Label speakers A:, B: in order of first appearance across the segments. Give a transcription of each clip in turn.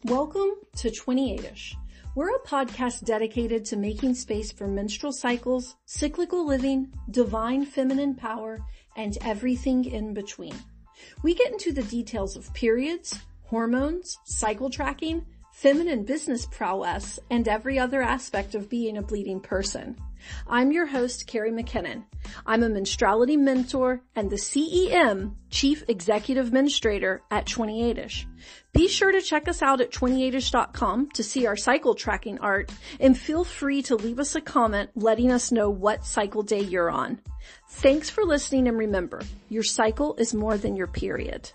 A: Welcome to 28ish. We're a podcast dedicated to making space for menstrual cycles, cyclical living, divine feminine power, and everything in between. We get into the details of periods, hormones, cycle tracking, feminine business prowess, and every other aspect of being a bleeding person. I'm your host, Carrie McKinnon. I'm a menstruality mentor and the CEM, Chief Executive Menstruator at 28ish. Be sure to check us out at 28ish.com to see our cycle tracking art, and feel free to leave us a comment letting us know what cycle day you're on. Thanks for listening, and remember, your cycle is more than your period.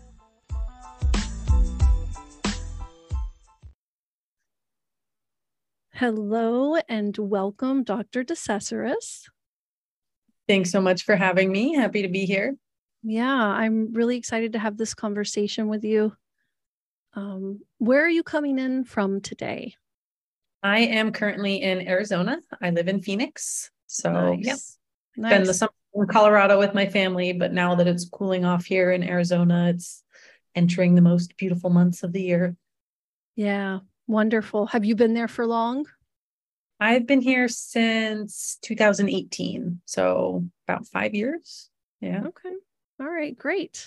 A: Hello and welcome, Dr. DeCesaris.
B: Thanks so much for having me. Happy to be here.
A: Yeah, I'm really excited to have this conversation with you. Where are you coming in from today?
B: I am currently in Arizona. I live in Phoenix. So
A: Nice.
B: Spend the summer in Colorado with my family, but now that it's cooling off here in Arizona, it's entering the most beautiful months of the year.
A: Yeah, wonderful. Have you been there for long?
B: I've been here since 2018, so about 5 years. Yeah.
A: Okay. All right, great.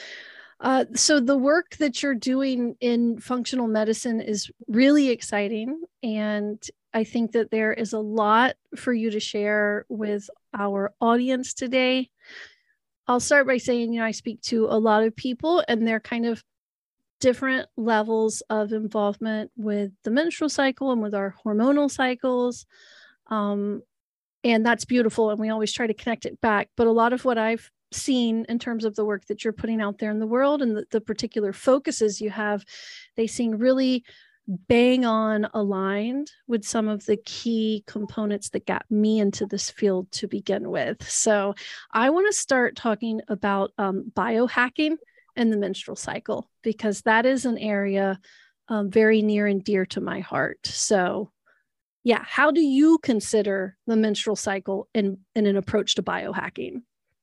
A: So the work that you're doing in functional medicine is really exciting. And I think that there is a lot for you to share with our audience today. I'll start by saying, I speak to a lot of people and they're kind of different levels of involvement with the menstrual cycle and with our hormonal cycles. And that's beautiful. And we always try to connect it back. But a lot of what I've seen in terms of the work that you're putting out there in the world and the particular focuses you have, they seem really bang on aligned with some of the key components that got me into this field to begin with. So I want to start talking about biohacking and the menstrual cycle, because that is an area very near and dear to my heart. So yeah, how do you consider the menstrual cycle in an approach to biohacking?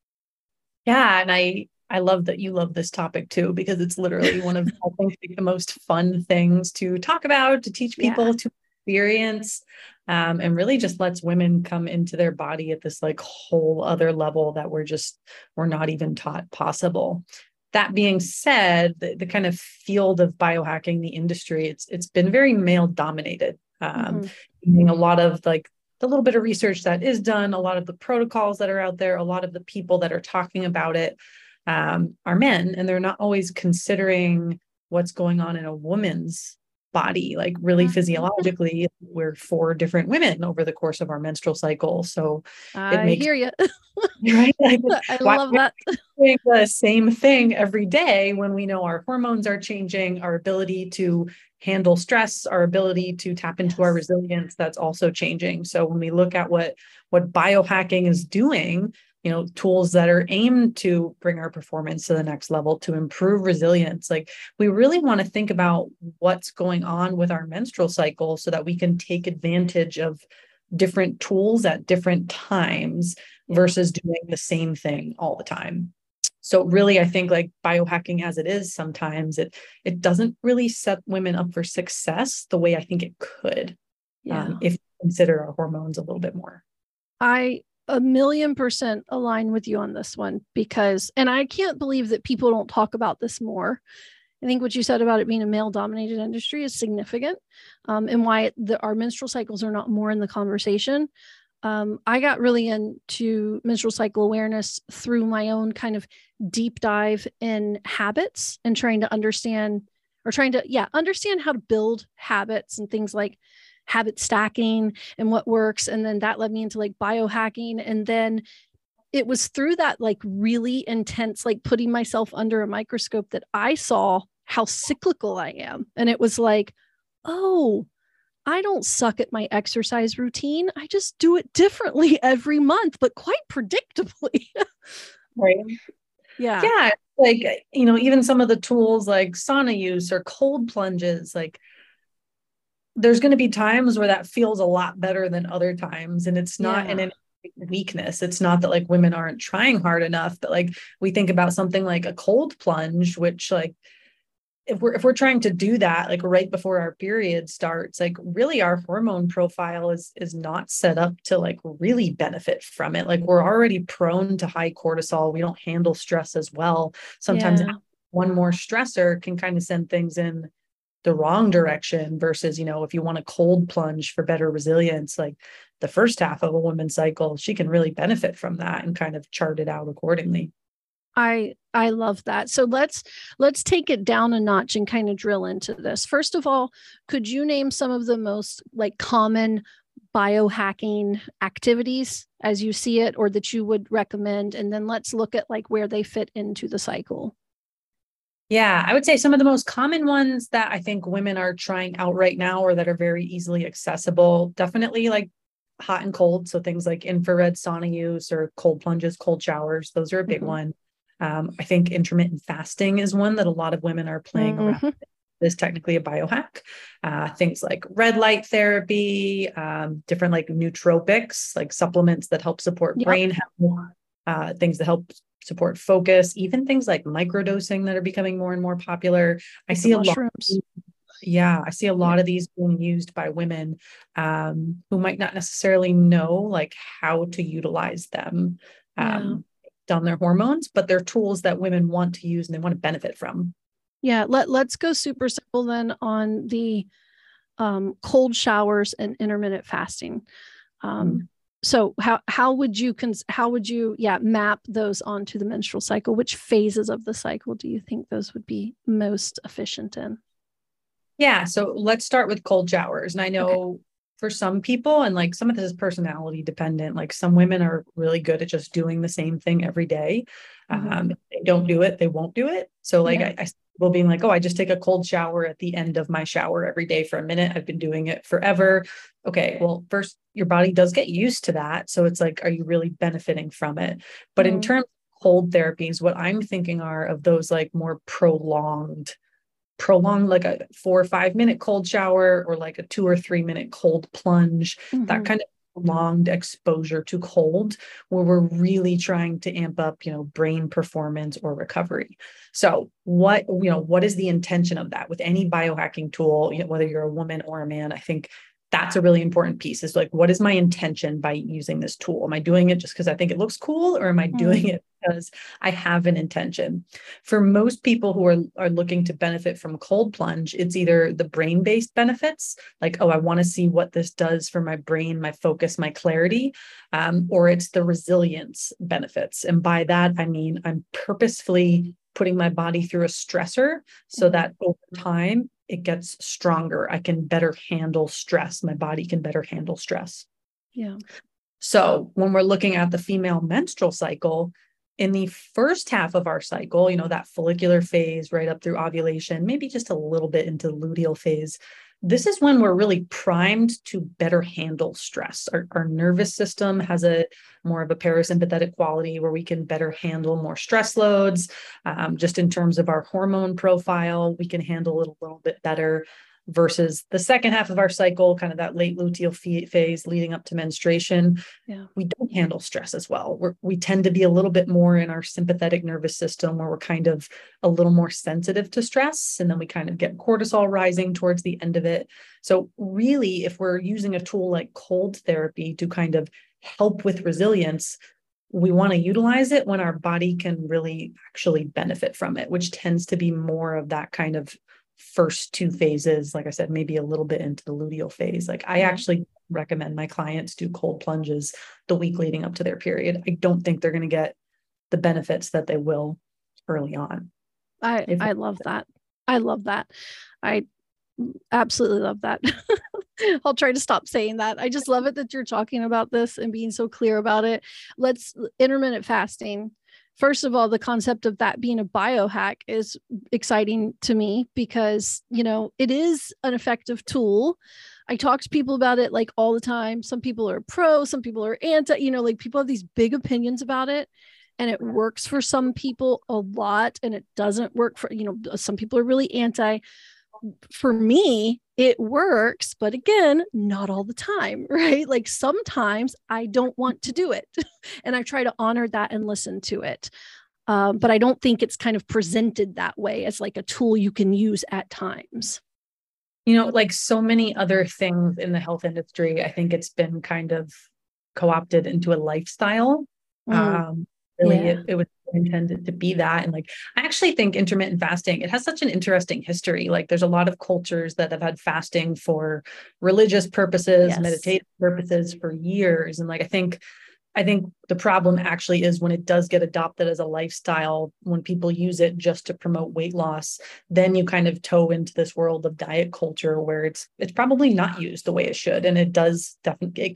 B: Yeah, and I love that you love this topic too, because it's literally one of I think the most fun things to talk about, to teach people, to experience, and really just lets women come into their body at this like whole other level that we're not even taught possible. That being said, the kind of field of biohacking, the industry, it's been very male dominated. Meaning a lot of like the little bit of research that is done, a lot of the protocols that are out there, a lot of the people that are talking about it are men, and they're not always considering what's going on in a woman's body. Like really physiologically, we're 4 different women over the course of our menstrual cycle. So
A: I hear you.
B: Right? Like,
A: I love that.
B: Doing the same thing every day when we know our hormones are changing, our ability to handle stress, our ability to tap into our resilience, that's also changing. So when we look at what biohacking is doing, tools that are aimed to bring our performance to the next level, to improve resilience, like we really want to think about what's going on with our menstrual cycle so that we can take advantage of different tools at different times versus doing the same thing all the time. So really, I think like biohacking as it is, sometimes it doesn't really set women up for success the way I think it could, if you consider our hormones a little bit more.
A: I 1,000,000% align with you on this one, because, and I can't believe that people don't talk about this more. I think what you said about it being a male-dominated industry is significant, and why our menstrual cycles are not more in the conversation. I got really into menstrual cycle awareness through my own kind of deep dive in habits and trying to understand how to build habits and things like habit stacking and what works. And then that led me into like biohacking. And then it was through that like really intense, like putting myself under a microscope, that I saw how cyclical I am. And it was like, oh, I don't suck at my exercise routine. I just do it differently every month, but quite predictably.
B: Right.
A: Yeah.
B: Yeah. Like, even some of the tools like sauna use or cold plunges, like there's going to be times where that feels a lot better than other times. And it's not an weakness. It's not that like women aren't trying hard enough, but like we think about something like a cold plunge, which like if we're trying to do that like right before our period starts, like really our hormone profile is not set up to like really benefit from it. Like we're already prone to high cortisol. We don't handle stress as well. Sometimes
A: Yeah.
B: one more stressor can kind of send things in the wrong direction versus, if you want a cold plunge for better resilience, like the first half of a woman's cycle, she can really benefit from that and kind of chart it out accordingly.
A: I love that. So let's take it down a notch and kind of drill into this. First of all, could you name some of the most like common biohacking activities as you see it or that you would recommend? And then let's look at like where they fit into the cycle.
B: Yeah, I would say some of the most common ones that I think women are trying out right now or that are very easily accessible, definitely like hot and cold. So things like infrared sauna use or cold plunges, cold showers, those are a big one. I think intermittent fasting is one that a lot of women are playing around with. Is technically a biohack. Things like red light therapy, different like nootropics, like supplements that help support brain health, things that help support focus, even things like microdosing that are becoming more and more popular. I see mushrooms. I see a lot of these being used by women who might not necessarily know like how to utilize them on their hormones, but they're tools that women want to use and they want to benefit from.
A: Yeah, let's go super simple then on the cold showers and intermittent fasting. So how would you map those onto the menstrual cycle? Which phases of the cycle do you think those would be most efficient in?
B: Yeah, so let's start with cold showers. And I know for some people, and like some of this is personality dependent, like some women are really good at just doing the same thing every day. If they don't do it, they won't do it. So like I people being like, oh, I just take a cold shower at the end of my shower every day for a minute. I've been doing it forever. Okay, well, first, your body does get used to that. So it's like, are you really benefiting from it? But in terms of cold therapies, what I'm thinking are of those like more prolonged like a 4 or 5 minute cold shower or like a 2 or 3 minute cold plunge, that kind of prolonged exposure to cold where we're really trying to amp up, brain performance or recovery. So what is the intention of that with any biohacking tool, whether you're a woman or a man? I think that's a really important piece is like, what is my intention by using this tool? Am I doing it just because I think it looks cool, or am I doing it because I have an intention? For most people who are looking to benefit from cold plunge, it's either the brain-based benefits, like, oh, I want to see what this does for my brain, my focus, my clarity, or it's the resilience benefits. And by that, I mean, I'm purposefully putting my body through a stressor so that over time, it gets stronger. I can better handle stress. My body can better handle stress.
A: Yeah.
B: So when we're looking at the female menstrual cycle, in the first half of our cycle, that follicular phase right up through ovulation, maybe just a little bit into the luteal phase, this is when we're really primed to better handle stress. Our nervous system has a more of a parasympathetic quality where we can better handle more stress loads. Just in terms of our hormone profile, we can handle it a little bit better versus the second half of our cycle, kind of that late luteal phase leading up to menstruation. We don't handle stress as well. We tend to be a little bit more in our sympathetic nervous system where we're kind of a little more sensitive to stress. And then we kind of get cortisol rising towards the end of it. So really, if we're using a tool like cold therapy to kind of help with resilience, we want to utilize it when our body can really actually benefit from it, which tends to be more of that kind of first two phases. Like I said, maybe a little bit into the luteal phase. Like I actually recommend my clients do cold plunges the week leading up to their period. I don't think they're going to get the benefits that they will early on.
A: I love that. I love that. I absolutely love that. I'll try to stop saying that. I just love it that you're talking about this and being so clear about it. Intermittent fasting. First of all, the concept of that being a biohack is exciting to me because, it is an effective tool. I talk to people about it like all the time. Some people are pro, some people are anti, like people have these big opinions about it, and it works for some people a lot and it doesn't work for, some people are really anti. For me, it works, but again, not all the time, right? Like sometimes I don't want to do it and I try to honor that and listen to it. But I don't think it's kind of presented that way as like a tool you can use at times.
B: Like so many other things in the health industry, I think it's been kind of co-opted into a lifestyle. Really,
A: Yeah.
B: it was intended to be that. And like, I actually think intermittent fasting, it has such an interesting history. Like there's a lot of cultures that have had fasting for religious purposes,
A: Yes.
B: meditative purposes for years. And like, I think the problem actually is when it does get adopted as a lifestyle, when people use it just to promote weight loss, then you kind of toe into this world of diet culture where it's probably not used the way it should. And it does definitely,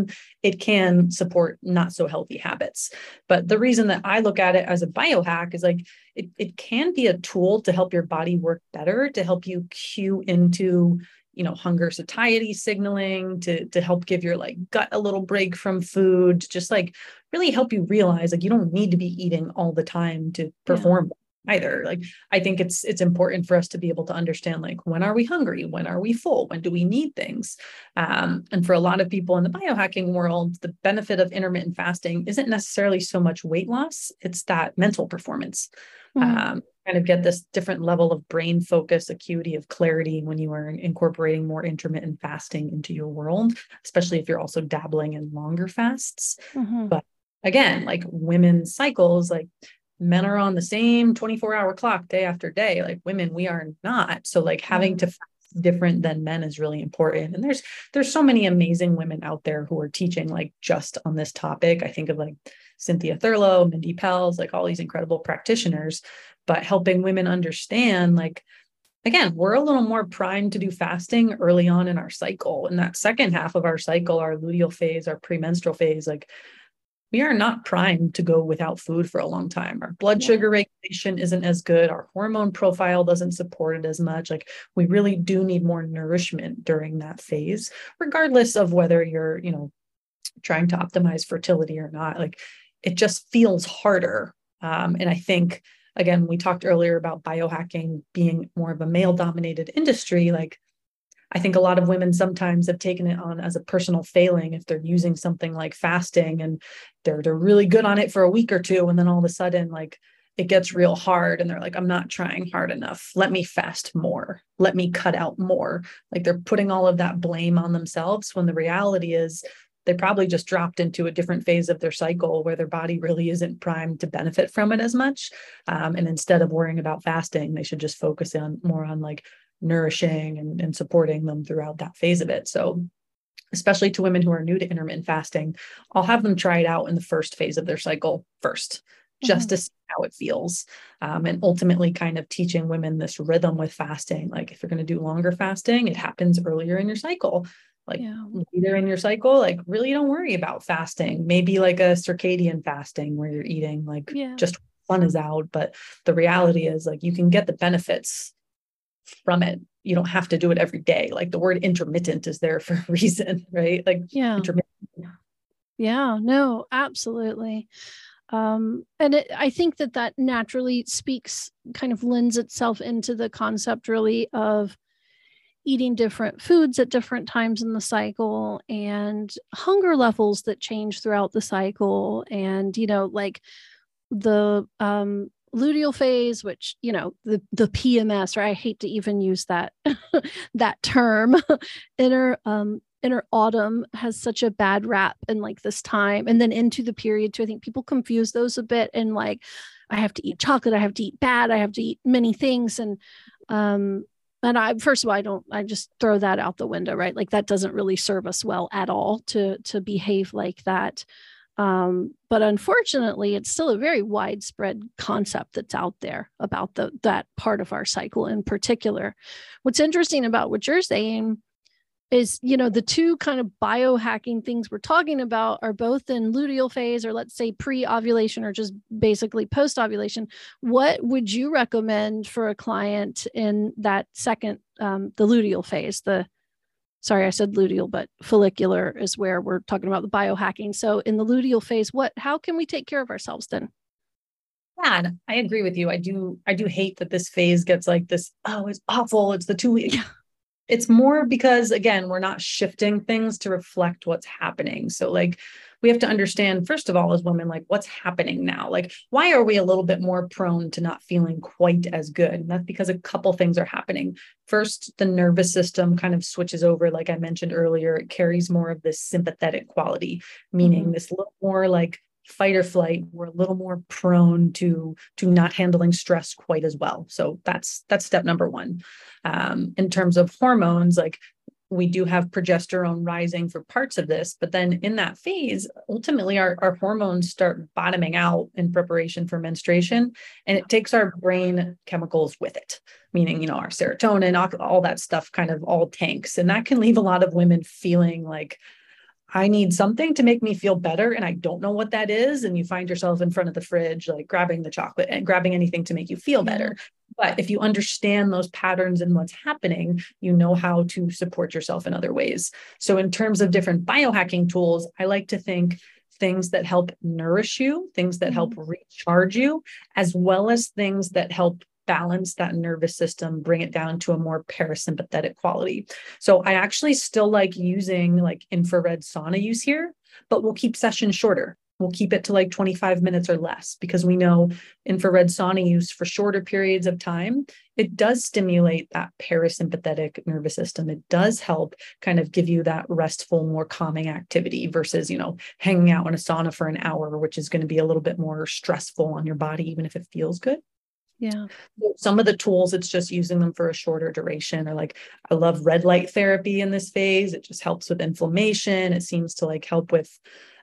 B: it can support not so healthy habits. But the reason that I look at it as a biohack is like it can be a tool to help your body work better, to help you cue into hunger satiety signaling, to help give your like gut a little break from food, to just like really help you realize like you don't need to be eating all the time to perform either. Like I think it's important for us to be able to understand like when are we hungry, when are we full, when do we need things. And for a lot of people in the biohacking world, the benefit of intermittent fasting isn't necessarily so much weight loss, it's that mental performance. Kind of get this different level of brain focus, acuity of clarity when you are incorporating more intermittent fasting into your world, especially if you're also dabbling in longer fasts. But again, like women's cycles, like men are on the same 24-hour clock day after day. Like women, we are not. So like having to fast different than men is really important. And there's so many amazing women out there who are teaching like just on this topic. I think of like Cynthia Thurlow, Mindy Pelz, like all these incredible practitioners, but helping women understand, like, again, we're a little more primed to do fasting early on in our cycle. In that second half of our cycle, our luteal phase, our premenstrual phase, like we are not primed to go without food for a long time. Our blood sugar regulation isn't as good. Our hormone profile doesn't support it as much. Like we really do need more nourishment during that phase, regardless of whether you're, trying to optimize fertility or not. Like it just feels harder. And I think, again, we talked earlier about biohacking being more of a male dominated industry. Like I think a lot of women sometimes have taken it on as a personal failing if they're using something like fasting and they're really good on it for a week or two. And then all of a sudden, like it gets real hard and they're like, I'm not trying hard enough. Let me fast more. Let me cut out more. Like they're putting all of that blame on themselves when the reality is they probably just dropped into a different phase of their cycle where their body really isn't primed to benefit from it as much. And instead of worrying about fasting, they should just focus on more on like nourishing and supporting them throughout that phase of it. So especially to women who are new to intermittent fasting, I'll have them try it out in the first phase of their cycle first, just to see how it feels. And ultimately kind of teaching women this rhythm with fasting. Like if you're going to do longer fasting, it happens earlier in your cycle. Like later in your cycle, like really don't worry about fasting. Maybe like a circadian fasting where you're eating like just when the sun is out. But the reality is like you can get the benefits from it. You don't have to do it every day. Like the word intermittent is there for a reason, right? Like intermittent.
A: Yeah, no, absolutely. And I think that naturally speaks, kind of lends itself into the concept really of eating different foods at different times in the cycle and hunger levels that change throughout the cycle. And, like the luteal phase, which, the PMS, or I hate to even use that, that term, inner autumn has such a bad rap in like this time. And then into the period too, I think people confuse those a bit. And like, I have to eat chocolate, I have to eat bad, I have to eat many things. And first of all, I just throw that out the window, right? Like that doesn't really serve us well at all to behave like that. But unfortunately, it's still a very widespread concept that's out there about that part of our cycle in particular. What's interesting about what you're saying is, the two kind of biohacking things we're talking about are both in luteal phase, or let's say pre-ovulation, or just basically post-ovulation. What would you recommend for a client in that second, the luteal phase? Sorry, I said luteal, but follicular is where we're talking about the biohacking. So in the luteal phase, how can we take care of ourselves then?
B: Yeah, and I agree with you. I do hate that this phase gets like this, oh, it's awful. It's the 2 weeks. Yeah. It's more because, again, we're not shifting things to reflect what's happening. So like we have to understand, first of all, as women, like what's happening now? Like, why are we a little bit more prone to not feeling quite as good? And that's because a couple things are happening. First, the nervous system kind of switches over. Like I mentioned earlier, it carries more of this sympathetic quality, meaning this little more like fight or flight. We're a little more prone to not handling stress quite as well. So that's step number one. In terms of hormones, like we do have progesterone rising for parts of this, but then in that phase, ultimately our hormones start bottoming out in preparation for menstruation, and it takes our brain chemicals with it, meaning, our serotonin, all that stuff kind of all tanks. And that can leave a lot of women feeling like, I need something to make me feel better, and I don't know what that is. And you find yourself in front of the fridge, like grabbing the chocolate and grabbing anything to make you feel better. But if you understand those patterns and what's happening, you know how to support yourself in other ways. So in terms of different biohacking tools, I like to think things that help nourish you, things that help recharge you, as well as things that help balance that nervous system, bring it down to a more parasympathetic quality. So I actually still like using like infrared sauna use here, but we'll keep sessions shorter. We'll keep it to like 25 minutes or less, because we know infrared sauna use for shorter periods of time, it does stimulate that parasympathetic nervous system. It does help kind of give you that restful, more calming activity versus, hanging out in a sauna for an hour, which is going to be a little bit more stressful on your body, even if it feels good.
A: Yeah.
B: Some of the tools, it's just using them for a shorter duration, or like, I love red light therapy in this phase. It just helps with inflammation. It seems to like help with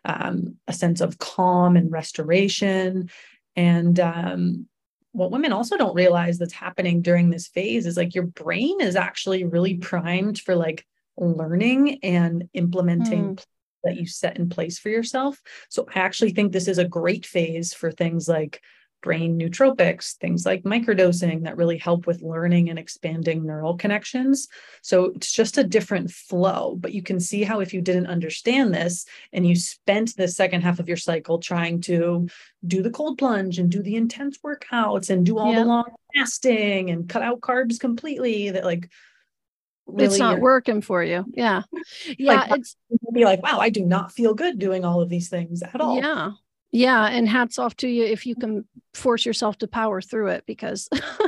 B: a sense of calm and restoration. And what women also don't realize that's happening during this phase is like your brain is actually really primed for like learning and implementing that you set in place for yourself. So I actually think this is a great phase for things like brain nootropics, things like microdosing that really help with learning and expanding neural connections. So it's just a different flow, but you can see how if you didn't understand this and you spent the second half of your cycle trying to do the cold plunge and do the intense workouts and do all the long fasting and cut out carbs completely, that like
A: really it's not working for you. Yeah. Yeah.
B: Like, it's be like, wow, I do not feel good doing all of these things at all.
A: Yeah. Yeah. And hats off to you if you can force yourself to power through it, because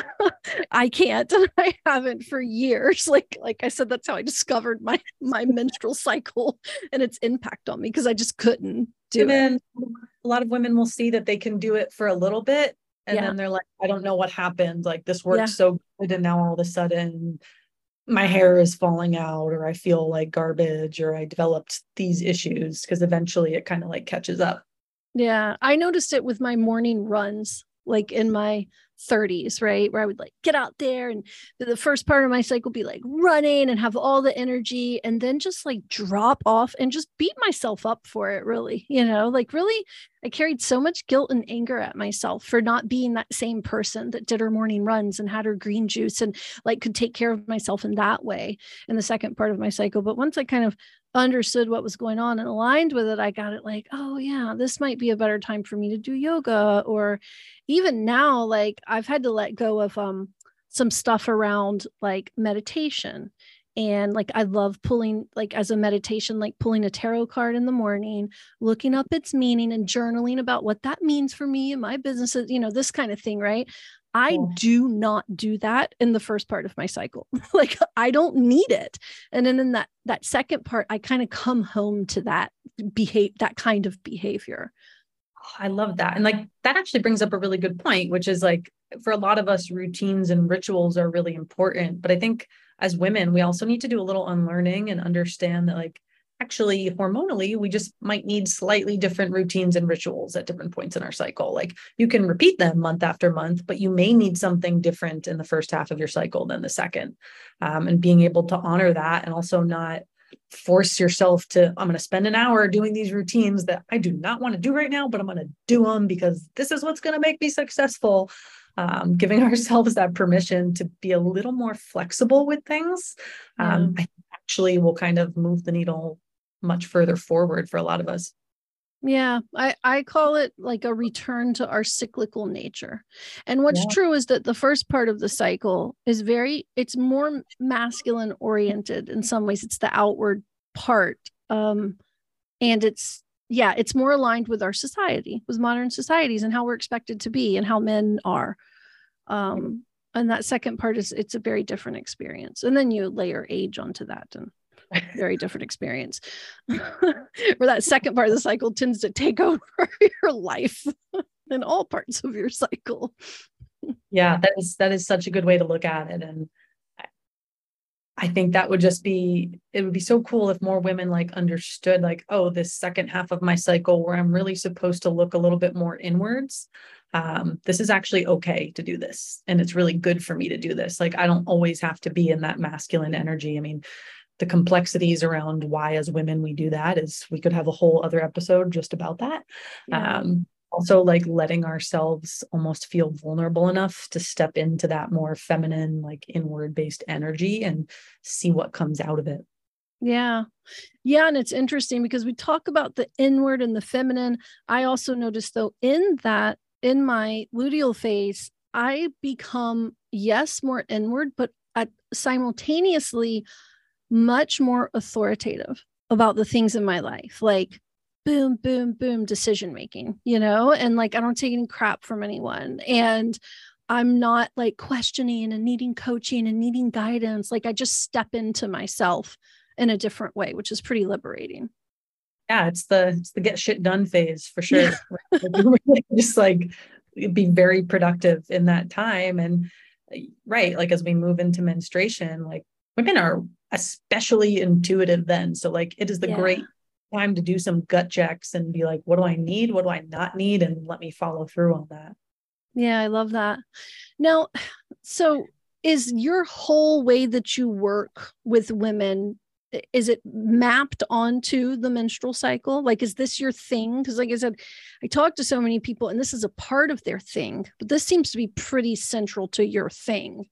A: I can't, and I haven't for years. Like I said, that's how I discovered my menstrual cycle and its impact on me, because I just couldn't do it.
B: A lot of women will see that they can do it for a little bit, and then they're like, I don't know what happened. Like this worked so good, and now all of a sudden my hair is falling out, or I feel like garbage, or I developed these issues, because eventually it kind of like catches up.
A: Yeah. I noticed it with my morning runs, like in my 30s, right? Where I would like get out there, and the first part of my cycle be like running and have all the energy, and then just like drop off and just beat myself up for it, really. Like really, I carried so much guilt and anger at myself for not being that same person that did her morning runs and had her green juice and like could take care of myself in that way in the second part of my cycle. But once I kind of understood what was going on and aligned with it, I got it like, oh yeah, this might be a better time for me to do yoga. Or even now, like I've had to let go of some stuff around like meditation. And like, I love pulling, like as a meditation, like pulling a tarot card in the morning, looking up its meaning and journaling about what that means for me and my businesses, this kind of thing. Right. I do not do that in the first part of my cycle. Like I don't need it. And then in that second part, I kind of come home to that kind of behavior.
B: I love that. And like, that actually brings up a really good point, which is like, for a lot of us, routines and rituals are really important. But I think as women, we also need to do a little unlearning and understand that like, actually hormonally, we just might need slightly different routines and rituals at different points in our cycle. Like you can repeat them month after month, but you may need something different in the first half of your cycle than the second. And being able to honor that, and also not force yourself to, I'm going to spend an hour doing these routines that I do not want to do right now, but I'm going to do them because this is what's going to make me successful. Giving ourselves that permission to be a little more flexible with things, I think actually will kind of move the needle much further forward for a lot of us.
A: Yeah, I call it like a return to our cyclical nature. And what's true is that the first part of the cycle is it's more masculine oriented in some ways. It's the outward part. And it's Yeah, it's more aligned with our society, with modern societies and how we're expected to be and how men are. And that second part is, it's a very different experience. And then you layer age onto that, and very different experience. Where that second part of the cycle tends to take over your life in all parts of your cycle.
B: Yeah, that is such a good way to look at it. And I think that would just be, it would be so cool if more women like understood like, oh, this second half of my cycle where I'm really supposed to look a little bit more inwards. This is actually okay to do this. And it's really good for me to do this. Like, I don't always have to be in that masculine energy. I mean, the complexities around why as women we do that is, we could have a whole other episode just about that.
A: Yeah.
B: Also, like letting ourselves almost feel vulnerable enough to step into that more feminine, like inward based energy and see what comes out of it.
A: Yeah. Yeah. And it's interesting because we talk about the inward and the feminine. I also noticed, though, in that, in my luteal phase, I become, yes, more inward, but simultaneously much more authoritative about the things in my life. Like, boom, boom, boom, decision making, and like, I don't take any crap from anyone. And I'm not like questioning and needing coaching and needing guidance. Like, I just step into myself in a different way, which is pretty liberating.
B: Yeah, it's the get shit done phase for sure. Yeah. Just like be very productive in that time. And right, like as we move into menstruation, like women are especially intuitive then. So like it is the great time to do some gut checks and be like, what do I need? What do I not need? And let me follow through on that.
A: Yeah, I love that. Now, so is your whole way that you work with women, is it mapped onto the menstrual cycle? Like, is this your thing? Because like I said, I talk to so many people and this is a part of their thing, but this seems to be pretty central to your thing.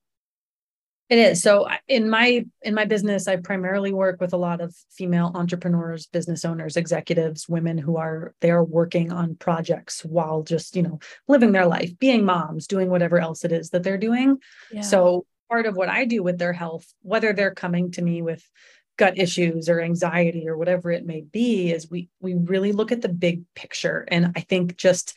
B: It is. So in my business, I primarily work with a lot of female entrepreneurs, business owners, executives, women who are working on projects while just, living their life, being moms, doing whatever else it is that they're doing. Yeah. So part of what I do with their health, whether they're coming to me with gut issues or anxiety or whatever it may be, is we really look at the big picture. And I think just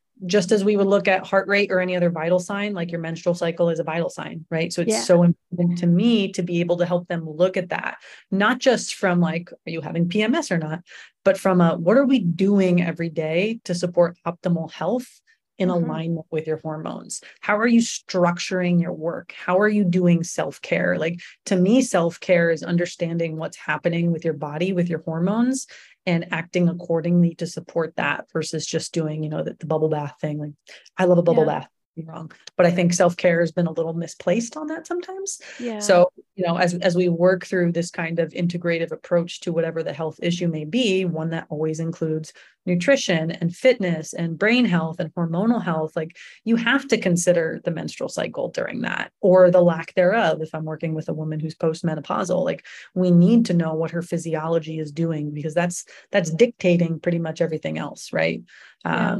B: as we would look at heart rate or any other vital sign, like your menstrual cycle is a vital sign, right? So it's so important to me to be able to help them look at that, not just from like, are you having PMS or not, but from what are we doing every day to support optimal health in alignment with your hormones? How are you structuring your work? How are you doing self-care? Like, to me, self-care is understanding what's happening with your body, with your hormones, and acting accordingly to support that versus just doing, the bubble bath thing. Like, I love a bubble bath, be wrong, but I think self-care has been a little misplaced on that sometimes. Yeah. So, as we work through this kind of integrative approach to whatever the health issue may be, one that always includes nutrition and fitness and brain health and hormonal health, like you have to consider the menstrual cycle during that, or the lack thereof. If I'm working with a woman who's postmenopausal, like we need to know what her physiology is doing, because that's dictating pretty much everything else, right? Yeah.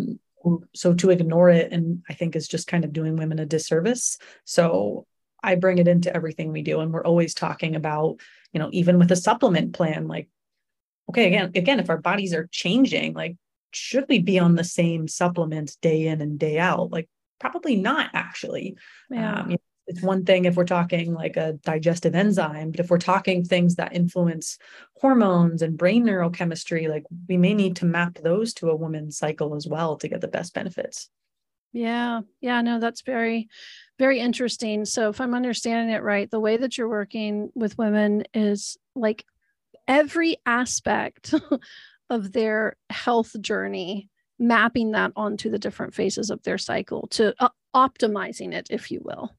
B: So to ignore it, and I think is just kind of doing women a disservice. So I bring it into everything we do. And we're always talking about, even with a supplement plan, like, okay, again, if our bodies are changing, like, should we be on the same supplement day in and day out? Like, probably not, actually. Yeah. It's one thing if we're talking like a digestive enzyme, but if we're talking things that influence hormones and brain neurochemistry, like we may need to map those to a woman's cycle as well to get the best benefits.
A: Yeah. Yeah. No, that's very, very interesting. So if I'm understanding it right, the way that you're working with women is like every aspect of their health journey, mapping that onto the different phases of their cycle to optimizing it, if you will.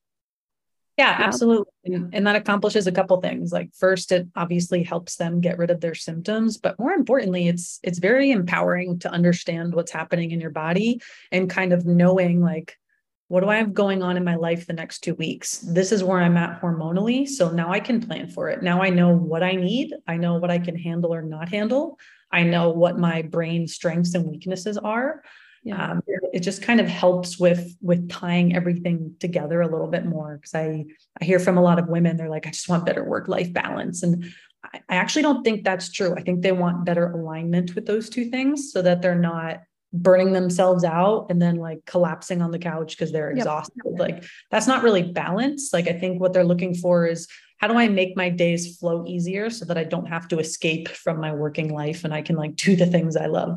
B: Yeah, absolutely. And that accomplishes a couple things. Like, first, it obviously helps them get rid of their symptoms, but more importantly, it's very empowering to understand what's happening in your body and kind of knowing, like, what do I have going on in my life the next 2 weeks? This is where I'm at hormonally. So now I can plan for it. Now I know what I need. I know what I can handle or not handle. I know what my brain strengths and weaknesses are. Yeah. It just kind of helps with tying everything together a little bit more. Because I hear from a lot of women, they're like, I just want better work-life balance. And I actually don't think that's true. I think they want better alignment with those two things so that they're not burning themselves out and then like collapsing on the couch because they're exhausted. Like that's not really balance. Like I think what they're looking for is, how do I make my days flow easier so that I don't have to escape from my working life and I can like do the things I love?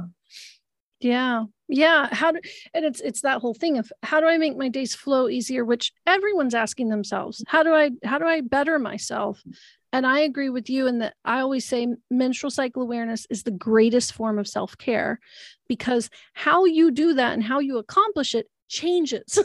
A: Yeah. And it's that whole thing of, how do I make my days flow easier, which everyone's asking themselves. How do I better myself? And I agree with you in that I always say menstrual cycle awareness is the greatest form of self-care, because how you do that and how you accomplish it changes.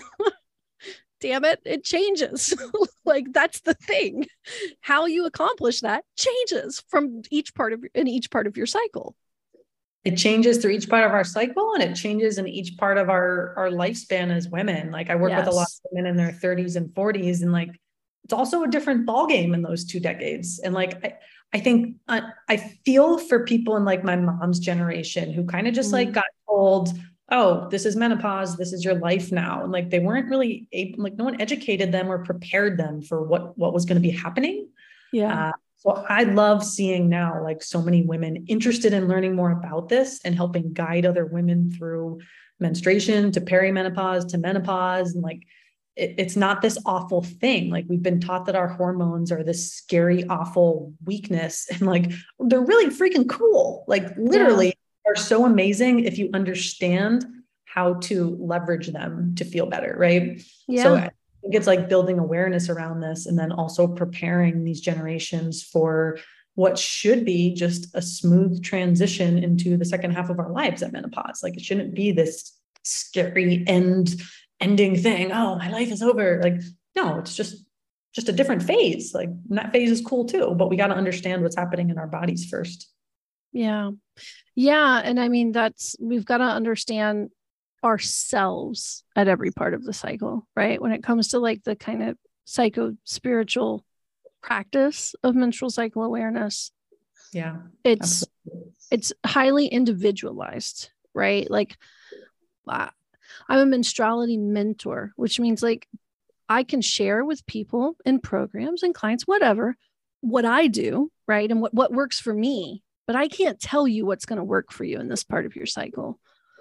A: Damn it, it changes. Like that's the thing. How you accomplish that changes from each part of your cycle.
B: It changes through each part of our cycle, and it changes in each part of our lifespan as women. Like I work with a lot of women in their 30s and 40s, and like it's also a different ballgame in those 2 decades. And like I think I feel for people in like my mom's generation who kind of just like got told, oh, this is menopause, this is your life now. And like they weren't really able, like no one educated them or prepared them for what was going to be happening.
A: Yeah.
B: So I love seeing now like so many women interested in learning more about this and helping guide other women through menstruation to perimenopause to menopause. And like, it's not this awful thing. Like we've been taught that our hormones are this scary, awful weakness. And like, they're really freaking cool. Like literally are so amazing if you understand how to leverage them to feel better. Right.
A: Yeah.
B: So I think it's like building awareness around this and then also preparing these generations for what should be just a smooth transition into the second half of our lives at menopause. Like it shouldn't be this scary ending thing. Oh, my life is over. Like, no, it's just a different phase. Like that phase is cool too, but we got to understand what's happening in our bodies first.
A: Yeah. Yeah. And I mean, we've got to understand ourselves at every part of the cycle, right? When it comes to like the kind of psycho-spiritual practice of menstrual cycle awareness.
B: Yeah.
A: It's highly individualized, right? Like I'm a menstruality mentor, which means like I can share with people in programs and clients, whatever, what I do, right? And what works for me, but I can't tell you what's going to work for you in this part of your cycle.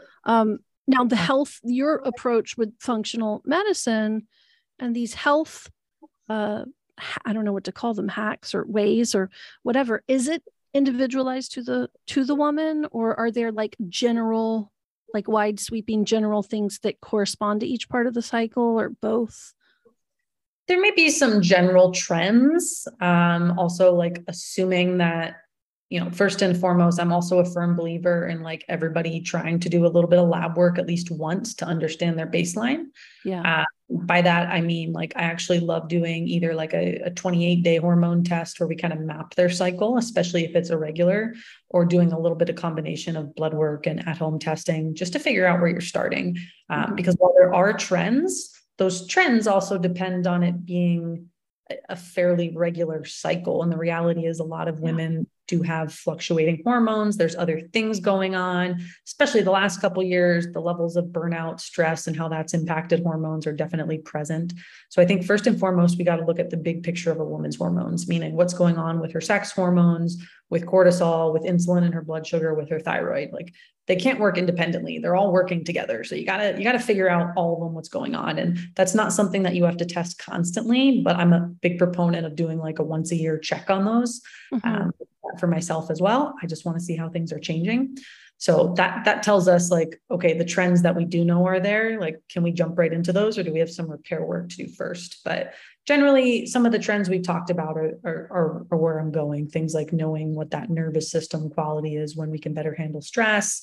A: Now, your approach with functional medicine and these health, I don't know what to call them, hacks or ways or whatever, is it individualized to the woman, or are there like general, like wide sweeping general things that correspond to each part of the cycle, or both?
B: There may be some general trends. Also like assuming that, first and foremost, I'm also a firm believer in like everybody trying to do a little bit of lab work at least once to understand their baseline.
A: Yeah.
B: By that, I mean, like, I actually love doing either like a 28-day hormone test where we kind of map their cycle, especially if it's irregular, or doing a little bit of combination of blood work and at-home testing just to figure out where you're starting. Because while there are trends, those trends also depend on it being a fairly regular cycle. And the reality is a lot of women do have fluctuating hormones. There's other things going on, especially the last couple of years, the levels of burnout, stress, and how that's impacted hormones are definitely present. So I think first and foremost, we got to look at the big picture of a woman's hormones, meaning what's going on with her sex hormones, with cortisol, with insulin in her blood sugar, with her thyroid. Like they can't work independently. They're all working together. So you gotta figure out all of them, what's going on. And that's not something that you have to test constantly, but I'm a big proponent of doing like a once a year check on those. For myself as well. I just want to see how things are changing. So that tells us like, okay, the trends that we do know are there, like, can we jump right into those, or do we have some repair work to do first? But generally some of the trends we've talked about are where I'm going. Things like knowing what that nervous system quality is when we can better handle stress.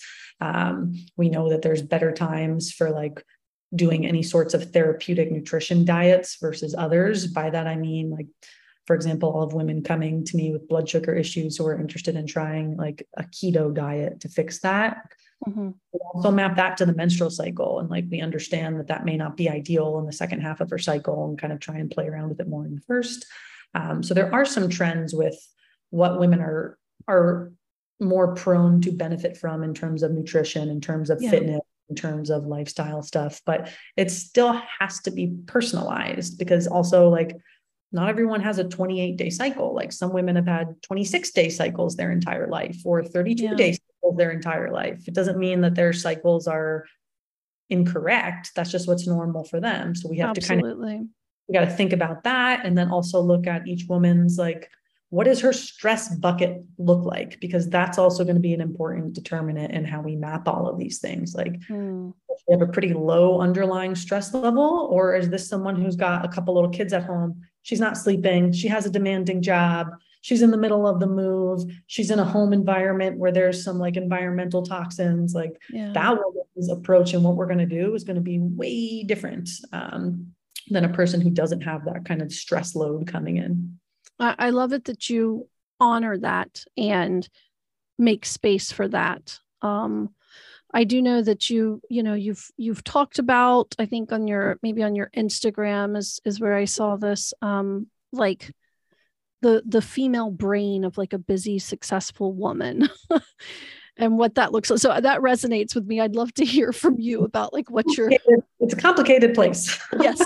B: We know that there's better times for like doing any sorts of therapeutic nutrition diets versus others. By that, I mean, like, for example, all of women coming to me with blood sugar issues who are interested in trying like a keto diet to fix that. We also map that to the menstrual cycle. And like, we understand that may not be ideal in the second half of her cycle, and kind of try and play around with it more in the first. So there are some trends with what women are more prone to benefit from in terms of nutrition, in terms of fitness, in terms of lifestyle stuff, but it still has to be personalized, because also like, not everyone has a 28-day cycle. Like some women have had 26-day cycles their entire life, or 32-day cycles their entire life. It doesn't mean that their cycles are incorrect. That's just what's normal for them. So we have to we got to think about that. And then also look at each woman's, like, what does her stress bucket look like? Because that's also going to be an important determinant in how we map all of these things. Like, we have a pretty low underlying stress level, or is this someone who's got a couple little kids at home? She's not sleeping. She has a demanding job. She's in the middle of the move. She's in a home environment where there's some like environmental toxins. Like that woman's approach and what we're going to do is going to be way different than a person who doesn't have that kind of stress load coming in.
A: I love it that you honor that and make space for that. I do know that you've talked about, I think on your Instagram is where I saw this, like the female brain of like a busy, successful woman and what that looks like. So that resonates with me. I'd love to hear from you about like what
B: it's a complicated place.
A: Yes.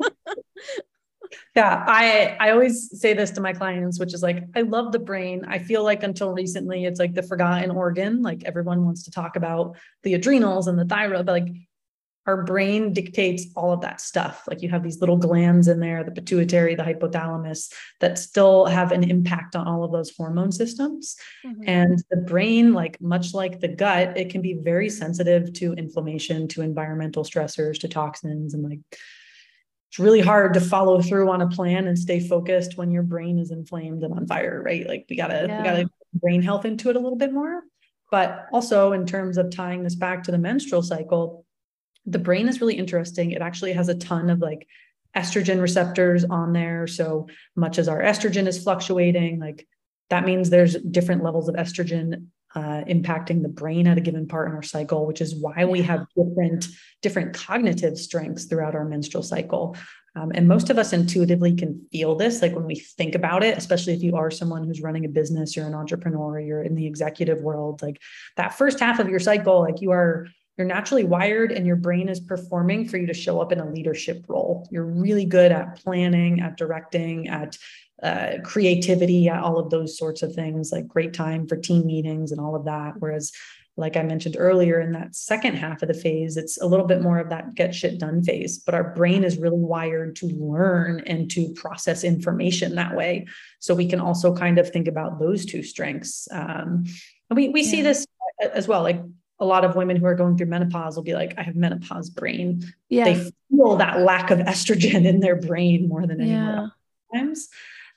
B: Yeah, I always say this to my clients, which is like, I love the brain. I feel like until recently, it's like the forgotten organ. Like everyone wants to talk about the adrenals and the thyroid, but like our brain dictates all of that stuff. Like you have these little glands in there, the pituitary, the hypothalamus, that still have an impact on all of those hormone systems. And the brain, like much like the gut, it can be very sensitive to inflammation, to environmental stressors, to toxins, and like, it's really hard to follow through on a plan and stay focused when your brain is inflamed and on fire, right? Like we gotta brain health into it a little bit more. But also in terms of tying this back to the menstrual cycle, the brain is really interesting. It actually has a ton of like estrogen receptors on there. So much as our estrogen is fluctuating, like that means there's different levels of estrogen impacting the brain at a given part in our cycle, which is why we have different cognitive strengths throughout our menstrual cycle. And most of us intuitively can feel this, like when we think about it, especially if you are someone who's running a business, you're an entrepreneur, you're in the executive world, like that first half of your cycle, like you're naturally wired and your brain is performing for you to show up in a leadership role. You're really good at planning, at directing, at creativity, all of those sorts of things, like great time for team meetings and all of that. Whereas, like I mentioned earlier, in that second half of the phase, it's a little bit more of that get shit done phase, but our brain is really wired to learn and to process information that way. So we can also kind of think about those two strengths. And we see this as well. Like a lot of women who are going through menopause will be like, I have menopause brain. They feel that lack of estrogen in their brain more than anyone else.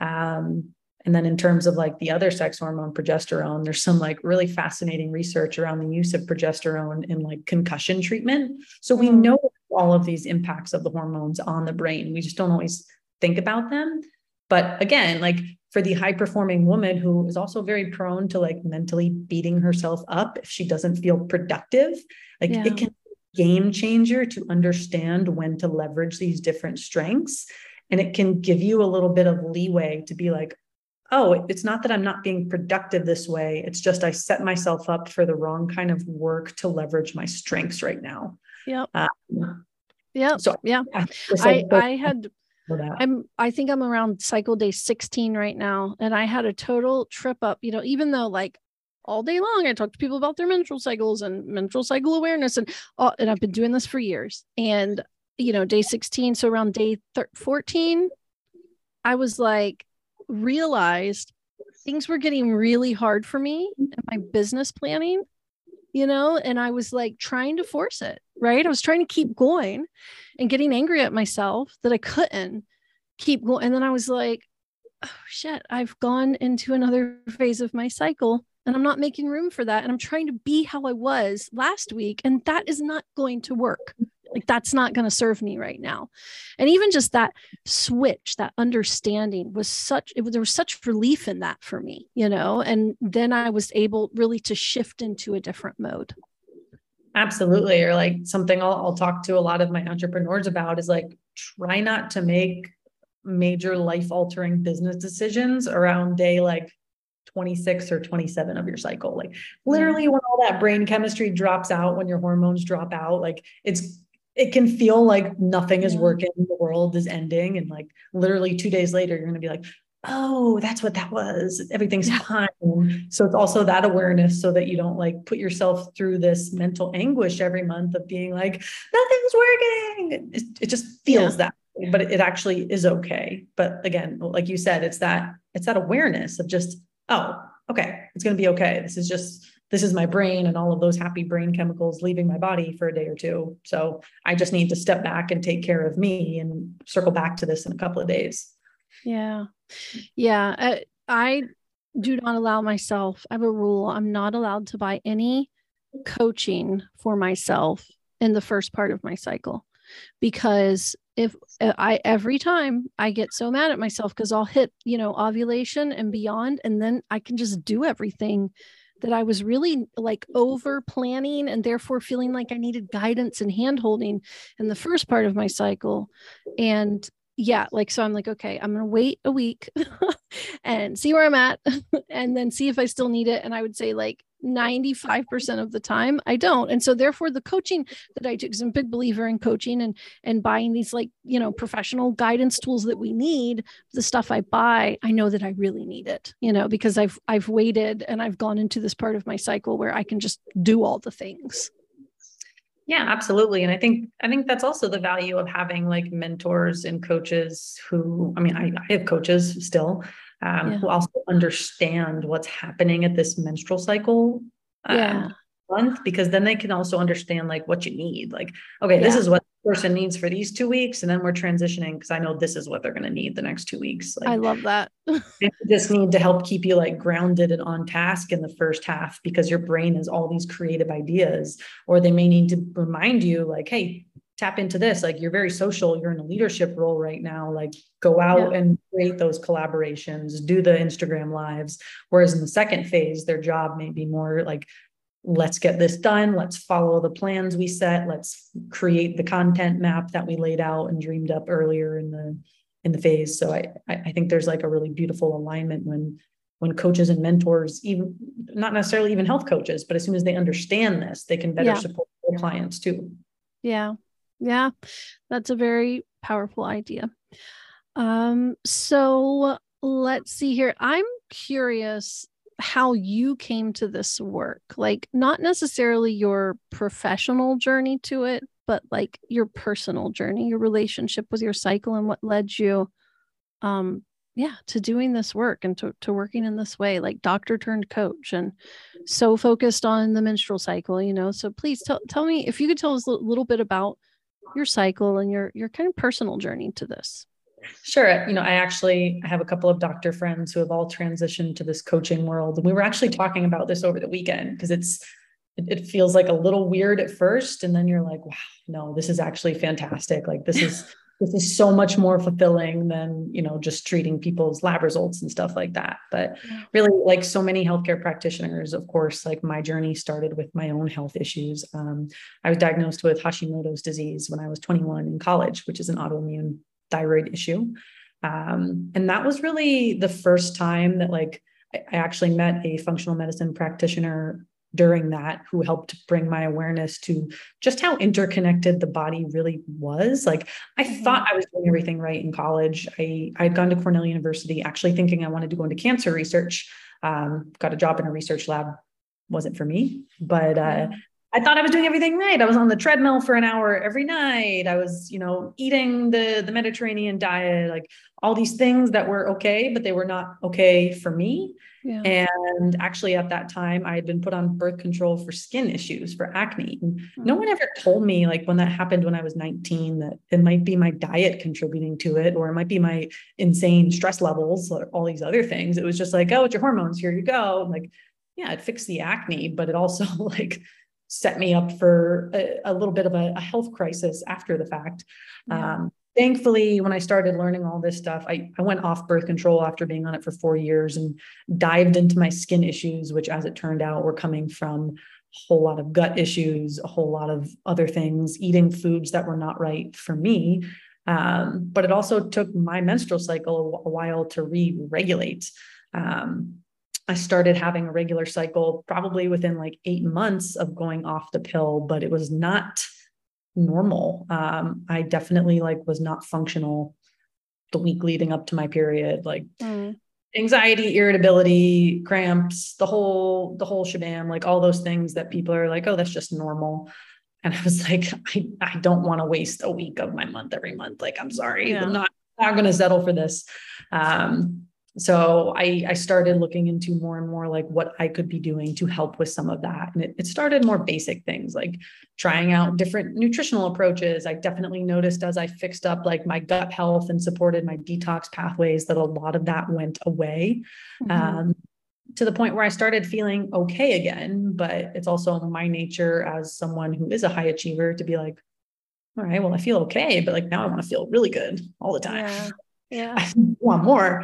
B: And then in terms of like the other sex hormone, progesterone, there's some like really fascinating research around the use of progesterone in like concussion treatment. So we know all of these impacts of the hormones on the brain. We just don't always think about them. But again, like for the high performing woman who is also very prone to like mentally beating herself up if she doesn't feel productive, like it can be a game changer to understand when to leverage these different strengths. And it can give you a little bit of leeway to be like, oh, it's not that I'm not being productive this way. It's just I set myself up for the wrong kind of work to leverage my strengths right now.
A: So I think I'm around cycle day 16 right now. And I had a total trip up, even though like all day long, I talk to people about their menstrual cycles and menstrual cycle awareness. And I've been doing this for years. And day 16. So around day 14, I was like, realized things were getting really hard for me in my business planning, and I was like trying to force it, right? I was trying to keep going and getting angry at myself that I couldn't keep going. And then I was like, oh shit, I've gone into another phase of my cycle and I'm not making room for that. And I'm trying to be how I was last week. And that is not going to work. Like that's not going to serve me right now. And even just that switch, that understanding was there was such relief in that for me, and then I was able really to shift into a different mode.
B: Absolutely. Or like something I'll talk to a lot of my entrepreneurs about is like, try not to make major life altering business decisions around day like 26 or 27 of your cycle. Like literally when all that brain chemistry drops out, when your hormones drop out, like it's it can feel like nothing is
A: Yeah.
B: working, the world is ending, and like literally 2 days later, you're going to be like, oh, that's what that was. Everything's
A: Yeah.
B: fine. So it's also that awareness so that you don't like put yourself through this mental anguish every month of being like, nothing's working. It just feels that way, but it actually is okay. But again, like you said, it's that awareness of just, oh, okay, it's going to be okay. This is my brain and all of those happy brain chemicals leaving my body for a day or two. So I just need to step back and take care of me and circle back to this in a couple of days.
A: Yeah. Yeah. I do not allow myself, I have a rule. I'm not allowed to buy any coaching for myself in the first part of my cycle, because if every time I get so mad at myself because I'll hit, ovulation and beyond, and then I can just do everything that I was really like over planning and therefore feeling like I needed guidance and hand holding in the first part of my cycle. And yeah, like, so I'm like, okay, I'm going to wait a week and see where I'm at and then see if I still need it. And I would say like 95% of the time I don't. And so therefore the coaching that I do, because I'm a big believer in coaching and buying these like, professional guidance tools that we need, the stuff I buy, I know that I really need it, because I've waited and I've gone into this part of my cycle where I can just do all the things.
B: Yeah, absolutely. And I think that's also the value of having like mentors and coaches who, I mean, I have coaches still, who also understand what's happening at this menstrual cycle month, because then they can also understand like what you need. Like, okay, this is what the person needs for these 2 weeks. And then we're transitioning because I know this is what they're going to need the next 2 weeks. Like,
A: I love that.
B: they just need to help keep you like grounded and on task in the first half because your brain has all these creative ideas, or they may need to remind you like, hey, tap into this. Like, you're very social, you're in a leadership role right now. Like, go out and create those collaborations, do the Instagram lives. Whereas in the second phase, their job may be more like, let's get this done. Let's follow the plans we set. Let's create the content map that we laid out and dreamed up earlier in the phase. So I think there's like a really beautiful alignment when coaches and mentors, even not necessarily even health coaches, but as soon as they understand this, they can better support their clients too.
A: Yeah. Yeah. That's a very powerful idea. So let's see here. I'm curious how you came to this work, like not necessarily your professional journey to it, but like your personal journey, your relationship with your cycle, and what led you to doing this work and to working in this way, like doctor turned coach and so focused on the menstrual cycle. So please tell me if you could tell us a little bit about your cycle and your kind of personal journey to this.
B: Sure. I have a couple of doctor friends who have all transitioned to this coaching world. And we were actually talking about this over the weekend because it feels like a little weird at first. And then you're like, wow, no, this is actually fantastic. Like this is so much more fulfilling than, just treating people's lab results and stuff like that. But really, like so many healthcare practitioners, of course, like my journey started with my own health issues. I was diagnosed with Hashimoto's disease when I was 21 in college, which is an autoimmune thyroid issue. And that was really the first time that like I actually met a functional medicine practitioner during that who helped bring my awareness to just how interconnected the body really was. Like I thought I was doing everything right in college. I'd gone to Cornell University actually thinking I wanted to go into cancer research. Got a job in a research lab. Wasn't for me, but I thought I was doing everything right. I was on the treadmill for an hour every night. I was, eating the Mediterranean diet, like all these things that were okay, but they were not okay for me. Yeah. And actually at that time I had been put on birth control for skin issues, for acne. And no one ever told me, like when that happened when I was 19, that it might be my diet contributing to it, or it might be my insane stress levels, or all these other things. It was just like, oh, it's your hormones, here you go. And like, yeah, it fixed the acne, but it also like set me up for a little bit of a health crisis after the fact. Yeah. Thankfully, when I started learning all this stuff, I went off birth control after being on it for 4 years and dived into my skin issues, which as it turned out were coming from a whole lot of gut issues, a whole lot of other things, eating foods that were not right for me. But it also took my menstrual cycle a while to re-regulate. I started having a regular cycle probably within like 8 months of going off the pill, but it was not normal. I definitely like was not functional the week leading up to my period, like anxiety, irritability, cramps, the whole shebang, like all those things that people are like, oh, that's just normal. And I was like, I don't want to waste a week of my month every month. Like, I'm sorry, I'm not going to settle for this. So I started looking into more and more like what I could be doing to help with some of that. And it started more basic things like trying out different nutritional approaches. I definitely noticed as I fixed up like my gut health and supported my detox pathways that a lot of that went away. To the point where I started feeling okay again. But it's also my nature as someone who is a high achiever to be like, all right, well, I feel okay, but like now I want to feel really good all the time.
A: Yeah.
B: I want more.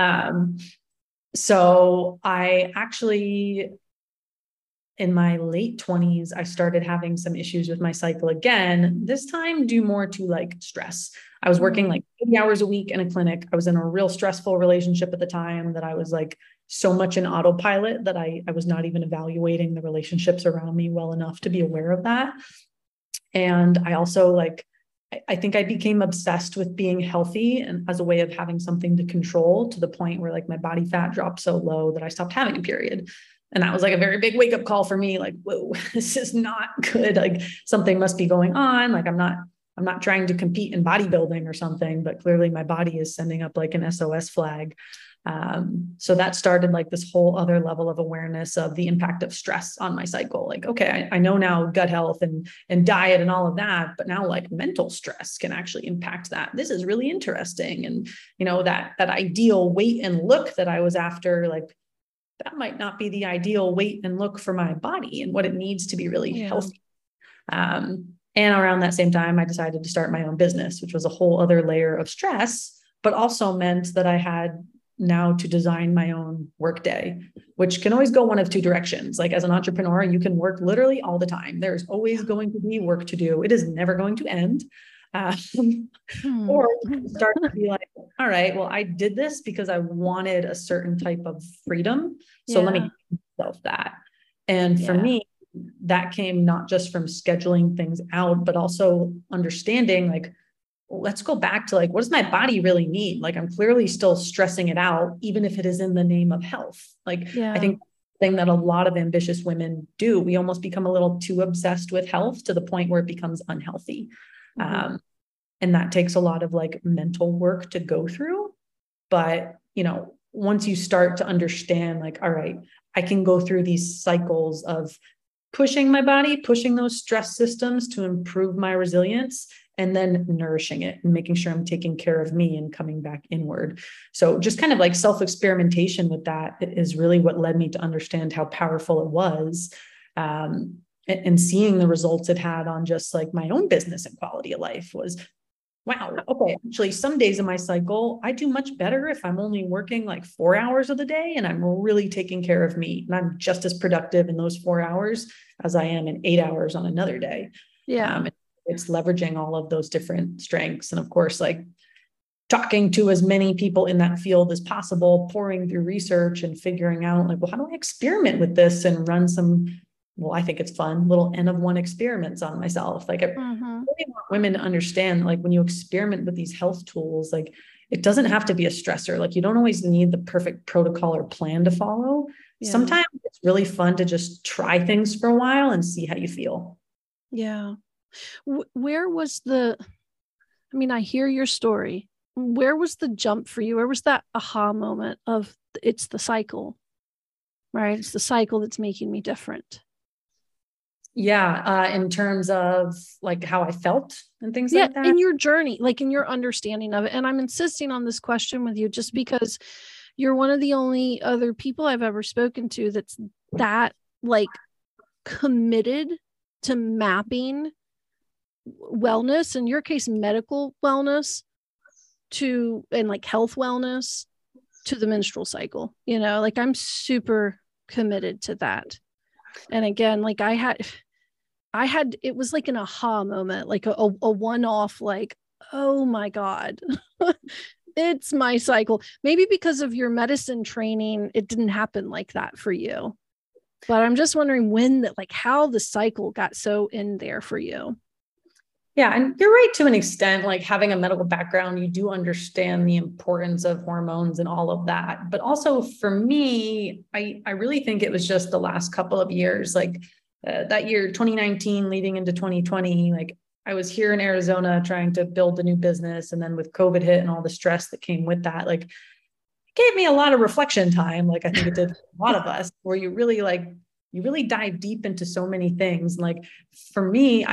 B: So I actually, in my late 20s, I started having some issues with my cycle again, this time due more to like stress. I was working like 80 hours a week in a clinic. I was in a real stressful relationship at the time that I was like so much in autopilot that I was not even evaluating the relationships around me well enough to be aware of that. And I also like, I think I became obsessed with being healthy and as a way of having something to control, to the point where like my body fat dropped so low that I stopped having a period. And that was like a very big wake up call for me. Like, whoa, this is not good. Like something must be going on. Like I'm not trying to compete in bodybuilding or something, but clearly my body is sending up like an SOS flag. So that started like this whole other level of awareness of the impact of stress on my cycle. Like, okay, I know now gut health and diet and all of that, but now like mental stress can actually impact that. This is really interesting. And, you know, that ideal weight and look that I was after, like that might not be the ideal weight and look for my body and what it needs to be really healthy. And around that same time, I decided to start my own business, which was a whole other layer of stress, but also meant that I had now to design my own workday, which can always go one of two directions. Like as an entrepreneur, you can work literally all the time. There's always going to be work to do. It is never going to end. Or start to be like, all right, well, I did this because I wanted a certain type of freedom. So let me give myself that. And for me, that came not just from scheduling things out, but also understanding like, let's go back to like, what does my body really need? Like, I'm clearly still stressing it out, even if it is in the name of health. Like, I think the thing that a lot of ambitious women do, we almost become a little too obsessed with health to the point where it becomes unhealthy. And that takes a lot of like mental work to go through. But, you know, once you start to understand like, all right, I can go through these cycles of pushing my body, pushing those stress systems to improve my resilience, and then nourishing it and making sure I'm taking care of me and coming back inward. So just kind of like self-experimentation with that is really what led me to understand how powerful it was. And seeing the results it had on just like my own business and quality of life was, wow, okay, actually some days in my cycle, I do much better if I'm only working like 4 hours of the day and I'm really taking care of me. And I'm just as productive in those 4 hours as I am in 8 hours on another day. It's leveraging all of those different strengths. And of course, like talking to as many people in that field as possible, pouring through research and figuring out like, well, how do I experiment with this and run some, well, I think it's fun, little N of 1 experiments on myself. Like I really want women to understand, like when you experiment with these health tools, like it doesn't have to be a stressor. Like you don't always need the perfect protocol or plan to follow. Sometimes it's really fun to just try things for a while and see how you feel.
A: Yeah. Where was I hear your story. Where was the jump for you? Where was that aha moment of it's the cycle, right? It's the cycle that's making me different.
B: Yeah. In terms of like how I felt and things like that.
A: In your journey, like in your understanding of it. And I'm insisting on this question with you just because you're one of the only other people I've ever spoken to that's that like committed to mapping wellness, in your case, medical wellness and like health wellness to the menstrual cycle, you know, like I'm super committed to that. And again, like I had, it was like an aha moment, like a one-off, like, oh my God, it's my cycle. Maybe because of your medicine training, it didn't happen like that for you. But I'm just wondering how the cycle got so in there for you.
B: Yeah. And you're right to an extent, like having a medical background, you do understand the importance of hormones and all of that. But also for me, I really think it was just the last couple of years, like that year, 2019 leading into 2020, like I was here in Arizona trying to build a new business. And then with COVID hit and all the stress that came with that, like it gave me a lot of reflection time. Like I think it did for a lot of us, where you really dive deep into so many things. Like for me,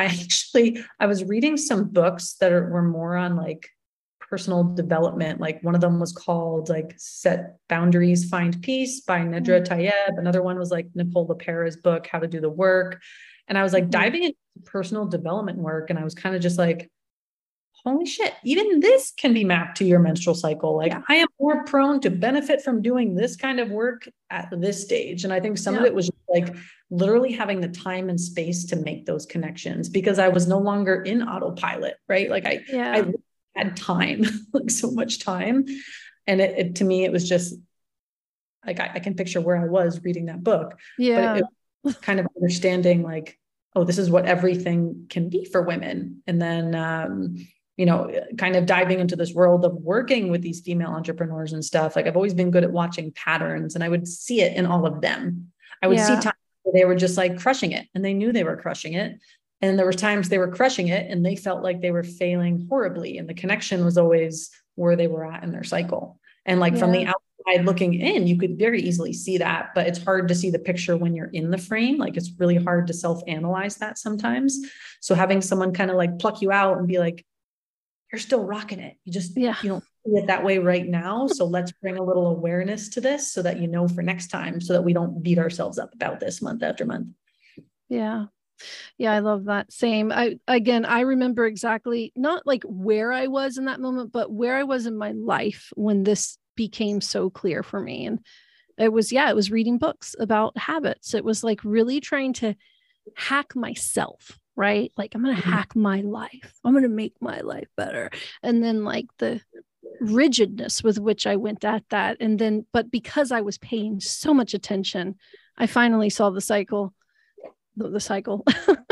B: I was reading some books that were more on like personal development. Like one of them was called like Set Boundaries, Find Peace by Nedra Tayeb. Another one was like Nicole LePera's book, How to Do the Work. And I was like diving into personal development work. And I was kind of just like, holy shit, even this can be mapped to your menstrual cycle. Like I am more prone to benefit from doing this kind of work at this stage. And I think some of it was just like literally having the time and space to make those connections, because I was no longer in autopilot, right? Like I had time, like so much time. And it to me, it was just like, I can picture where I was reading that book, but it was kind of understanding like, oh, this is what everything can be for women. And then, kind of diving into this world of working with these female entrepreneurs and stuff. Like I've always been good at watching patterns, and I would see it in all of them. I would see times where they were just like crushing it and they knew they were crushing it. And there were times they were crushing it and they felt like they were failing horribly. And the connection was always where they were at in their cycle. And like from the outside looking in, you could very easily see that, but it's hard to see the picture when you're in the frame. Like it's really hard to self-analyze that sometimes. So having someone kind of like pluck you out and be like, you're still rocking it. You just, you don't see it that way right now. So let's bring a little awareness to this so that, for next time, so that we don't beat ourselves up about this month after month.
A: Yeah. Yeah. I love that. Same. I remember exactly not like where I was in that moment, but where I was in my life when this became so clear for me. And it was reading books about habits. It was like really trying to hack myself, right? Like I'm going to hack my life. I'm going to make my life better. And then like the rigidness with which I went at that. And then, but because I was paying so much attention, I finally saw the cycle, the cycle,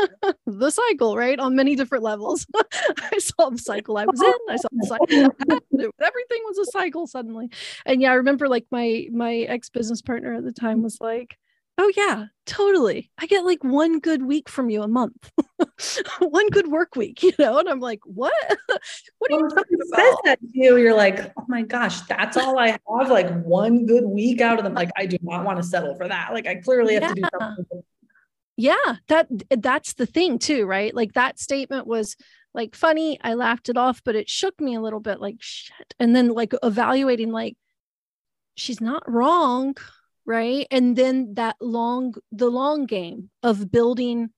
A: right? On many different levels. I saw the cycle I was in. I saw the cycle. Everything was a cycle suddenly. And I remember like my ex-business partner at the time was like, oh yeah, totally. I get like one good week from you a month, one good work week, and I'm like, what? What are you talking about?
B: That to you, you're like, oh my gosh, that's all I have, like one good week out of them. Like, I do not want to settle for that. Like I clearly have to do something.
A: Yeah, that's the thing too, right? Like that statement was like funny. I laughed it off, but it shook me a little bit like shit. And then like evaluating like, she's not wrong. Right. And then the long game of building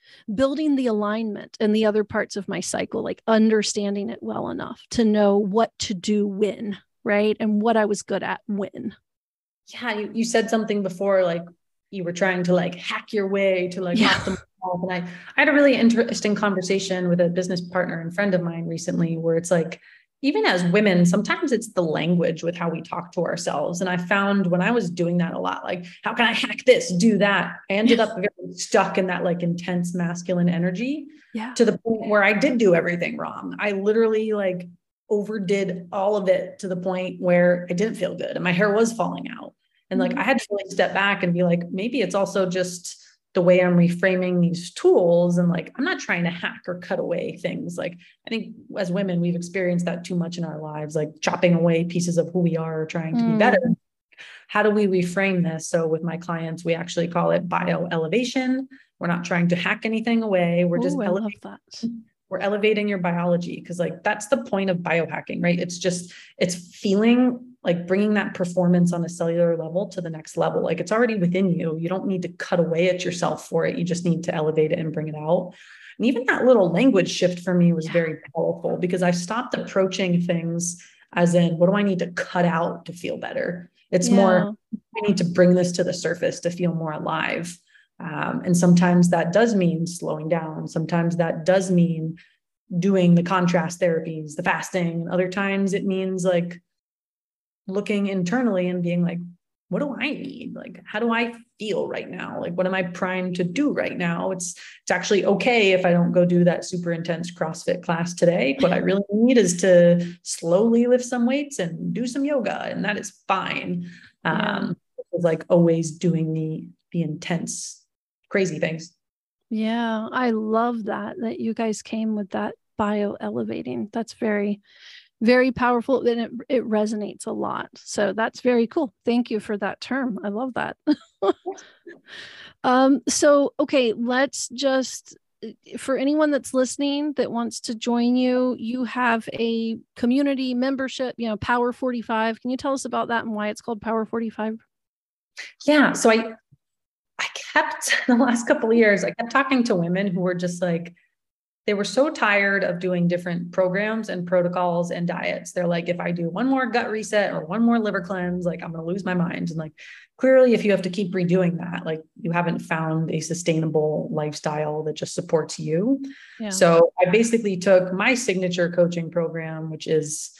A: the alignment and the other parts of my cycle, like understanding it well enough to know what to do when, right. And what I was good at when.
B: Yeah. You said something before, like you were trying to like hack your way to like optimal health. And I had a really interesting conversation with a business partner and friend of mine recently, where it's like, even as women, sometimes it's the language with how we talk to ourselves. And I found when I was doing that a lot, like, how can I hack this, do that? I ended up very stuck in that like intense masculine energy to the point where I did do everything wrong. I literally like overdid all of it to the point where I didn't feel good and my hair was falling out. And like, I had to really step back and be like, maybe it's also just the way I'm reframing these tools. And like, I'm not trying to hack or cut away things. Like, I think as women, we've experienced that too much in our lives, like chopping away pieces of who we are, trying to be better. How do we reframe this? So with my clients, we actually call it bio elevation. We're not trying to hack anything away. We're just we're elevating your biology, because like that's the point of biohacking, right? It's feeling like bringing that performance on a cellular level to the next level. Like it's already within you. You don't need to cut away at yourself for it. You just need to elevate it and bring it out. And even that little language shift for me was very powerful, because I stopped approaching things as in, what do I need to cut out to feel better? It's more, I need to bring this to the surface to feel more alive. And sometimes that does mean slowing down. Sometimes that does mean doing the contrast therapies, the fasting. And other times it means like looking internally and being like, what do I need? Like, how do I feel right now? Like, what am I primed to do right now? It's actually okay if I don't go do that super intense CrossFit class today. What I really need is to slowly lift some weights and do some yoga, and that is fine. It's like always doing the intense, crazy things.
A: Yeah, I love that you guys came with that bio elevating. That's very, very powerful, and it resonates a lot. So that's very cool. Thank you for that term. I love that. So, okay, let's just, for anyone that's listening that wants to join you, you have a community membership, Power 45. Can you tell us about that and why it's called Power 45?
B: Yeah. So I kept, the last couple of years, I kept talking to women who were just like, they were so tired of doing different programs and protocols and diets. They're like, if I do one more gut reset or one more liver cleanse, like I'm going to lose my mind. And like, clearly, if you have to keep redoing that, like you haven't found a sustainable lifestyle that just supports you. Yeah. So I basically took my signature coaching program, which is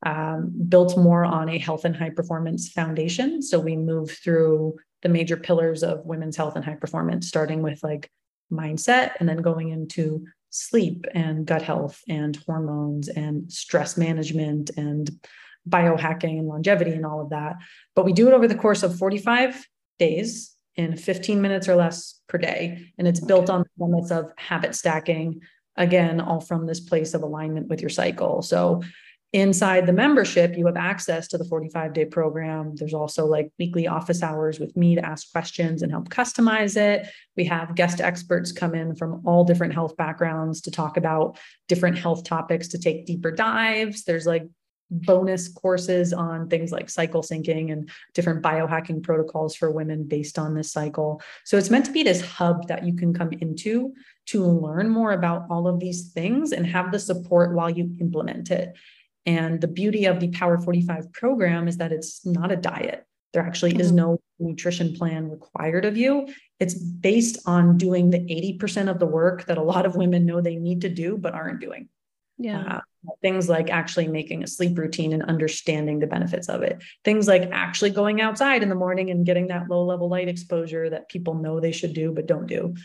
B: built more on a health and high performance foundation. So we move through the major pillars of women's health and high performance, starting with like mindset and then going into sleep and gut health and hormones and stress management and biohacking and longevity and all of that. But we do it over the course of 45 days in 15 minutes or less per day. And it's built on the premise of habit stacking, again, all from this place of alignment with your cycle. So inside the membership, you have access to the 45-day program. There's also like weekly office hours with me to ask questions and help customize it. We have guest experts come in from all different health backgrounds to talk about different health topics, to take deeper dives. There's like bonus courses on things like cycle syncing and different biohacking protocols for women based on this cycle. So it's meant to be this hub that you can come into to learn more about all of these things and have the support while you implement it. And the beauty of the Power 45 program is that it's not a diet. There actually is no nutrition plan required of you. It's based on doing the 80% of the work that a lot of women know they need to do, but aren't doing. Yeah. Things like actually making a sleep routine and understanding the benefits of it. Things like actually going outside in the morning and getting that low level light exposure that people know they should do, but don't do.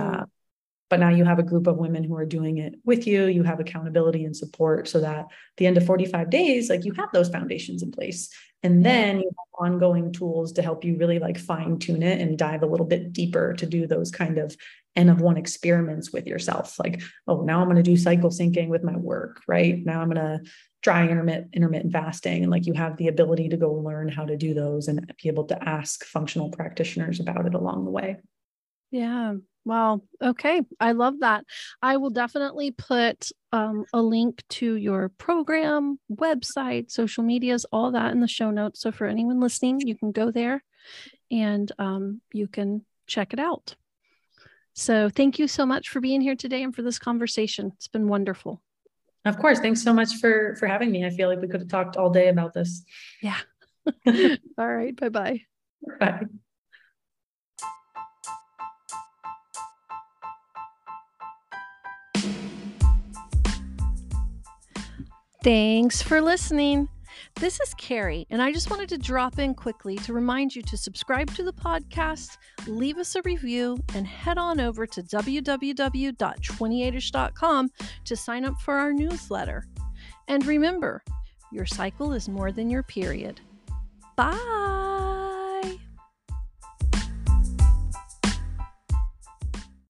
B: But now you have a group of women who are doing it with you. You have accountability and support so that at the end of 45 days, like you have those foundations in place. And then you have ongoing tools to help you really like fine tune it and dive a little bit deeper to do those kind of N of one experiments with yourself. Like, oh, now I'm going to do cycle syncing with my work, right? Now I'm going to try intermittent fasting. And like you have the ability to go learn how to do those and be able to ask functional practitioners about it along the way.
A: Yeah. Wow. Okay. I love that. I will definitely put a link to your program, website, social medias, all that in the show notes. So for anyone listening, you can go there and you can check it out. So thank you so much for being here today and for this conversation. It's been wonderful.
B: Of course. Thanks so much for having me. I feel like we could have talked all day about this.
A: Yeah. All right. Bye-bye.
B: Bye.
A: Thanks for listening. This is Carrie, and I just wanted to drop in quickly to remind you to subscribe to the podcast, leave us a review, and head on over to www.28ish.com to sign up for our newsletter. And remember, your cycle is more than your period. Bye.